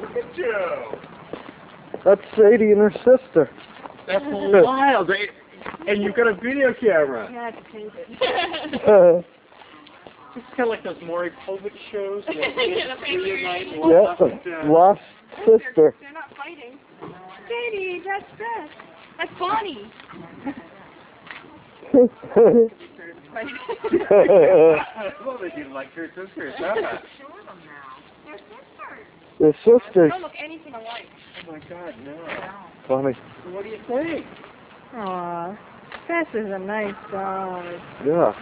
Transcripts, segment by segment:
Look at you. That's Sadie and her sister. That's wild. And you've got a video camera. Yeah, I have to change it. It's kind of like those Maury Povich shows. Yeah, lost sister. They're not fighting. Sadie, that's Beth. That's Bonnie. Well, they didn't like her sisters, huh? They're sisters. They're sisters. They don't look anything alike. Oh my God, no. Funny. So what do you think? Aw, Beth is a nice dog. Yeah.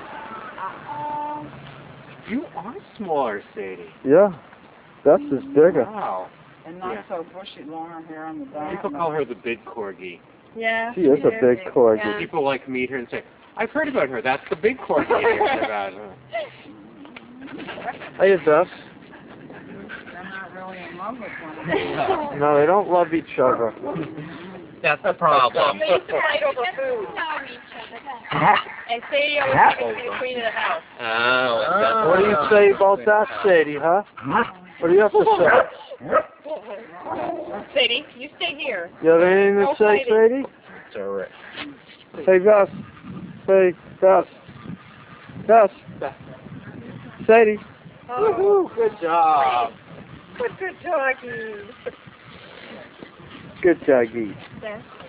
You are smaller, Sadie. Yeah. Beth is bigger. Wow. And not so bushy, longer hair on the back. People call her the big corgi. Yeah. She is a big corgi. Yeah. People like meet her and say, "I've heard about her. That's the big corgi I heard about her." Hey, Beth. They're not really in love with one another. No, they don't love each other. That's the problem. They used to fight over food. And Sadie always wanted to be the queen of the house. Oh, What do you say about that, Sadie, huh? What do you have to say? Sadie, you stay here. You have anything to No say, fighting. Sadie? It's all right. Hey, Beth. Hey, Beth. Beth. Sadie. Woohoo! Good job. Good doggy. Good doggy. Beth.